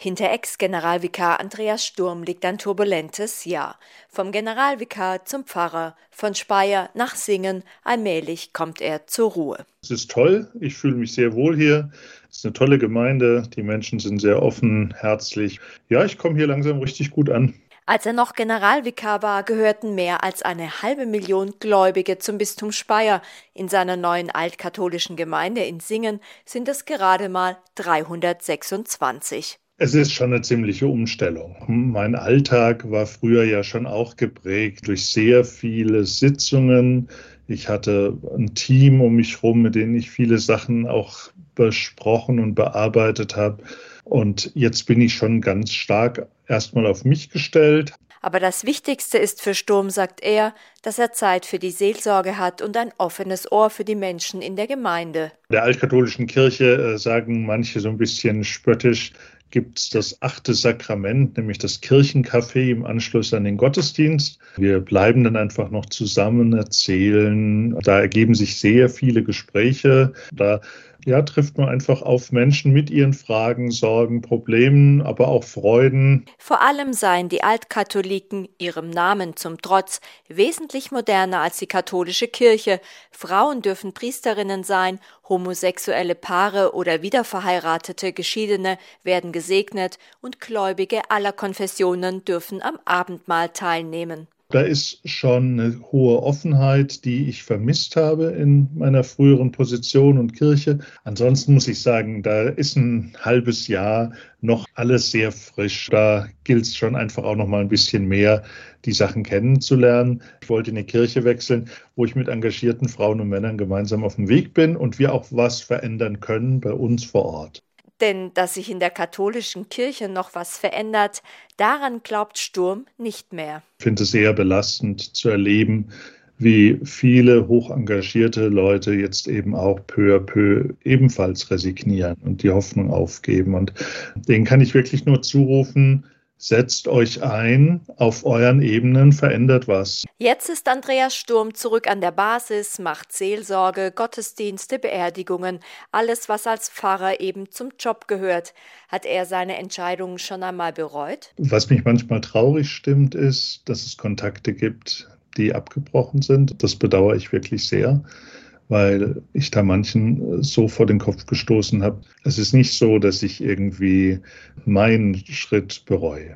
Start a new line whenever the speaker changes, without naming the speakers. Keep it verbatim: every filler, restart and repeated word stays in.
Hinter Ex-Generalvikar Andreas Sturm liegt ein turbulentes Jahr. Vom Generalvikar zum Pfarrer, von Speyer nach Singen, allmählich kommt er zur Ruhe.
Es ist toll, ich fühle mich sehr wohl hier. Es ist eine tolle Gemeinde, die Menschen sind sehr offen, herzlich. Ja, ich komme hier langsam richtig gut an.
Als er noch Generalvikar war, gehörten mehr als eine halbe Million Gläubige zum Bistum Speyer. In seiner neuen altkatholischen Gemeinde in Singen sind es gerade mal dreihundertsechsundzwanzig.
Es ist schon eine ziemliche Umstellung. Mein Alltag war früher ja schon auch geprägt durch sehr viele Sitzungen. Ich hatte ein Team um mich herum, mit denen ich viele Sachen auch besprochen und bearbeitet habe. Und jetzt bin ich schon ganz stark erstmal auf mich gestellt.
Aber das Wichtigste ist für Sturm, sagt er, dass er Zeit für die Seelsorge hat und ein offenes Ohr für die Menschen in der Gemeinde.
Der altkatholischen Kirche äh, sagen manche so ein bisschen spöttisch, gibt es das achte Sakrament, nämlich das Kirchencafé im Anschluss an den Gottesdienst. Wir bleiben dann einfach noch zusammen, erzählen. Da ergeben sich sehr viele Gespräche. Da ja, trifft man einfach auf Menschen mit ihren Fragen, Sorgen, Problemen, aber auch Freuden.
Vor allem seien die Altkatholiken, ihrem Namen zum Trotz, wesentlich moderner als die katholische Kirche. Frauen dürfen Priesterinnen sein, homosexuelle Paare oder wiederverheiratete Geschiedene werden gesegnet und Gläubige aller Konfessionen dürfen am Abendmahl teilnehmen.
Da ist schon eine hohe Offenheit, die ich vermisst habe in meiner früheren Position und Kirche. Ansonsten muss ich sagen, da ist ein halbes Jahr noch alles sehr frisch. Da gilt es schon einfach auch noch mal ein bisschen mehr, die Sachen kennenzulernen. Ich wollte in eine Kirche wechseln, wo ich mit engagierten Frauen und Männern gemeinsam auf dem Weg bin und wir auch was verändern können bei uns vor Ort.
Denn dass sich in der katholischen Kirche noch was verändert, daran glaubt Sturm nicht mehr.
Ich finde es sehr belastend zu erleben, wie viele hochengagierte Leute jetzt eben auch peu à peu ebenfalls resignieren und die Hoffnung aufgeben. Und denen kann ich wirklich nur zurufen, setzt euch ein, auf euren Ebenen verändert was.
Jetzt ist Andreas Sturm zurück an der Basis, macht Seelsorge, Gottesdienste, Beerdigungen, alles, was als Pfarrer eben zum Job gehört. Hat er seine Entscheidungen schon einmal bereut?
Was mich manchmal traurig stimmt, ist, dass es Kontakte gibt, die abgebrochen sind. Das bedauere ich wirklich sehr, weil ich da manchen so vor den Kopf gestoßen habe. Es ist nicht so, dass ich irgendwie meinen Schritt bereue.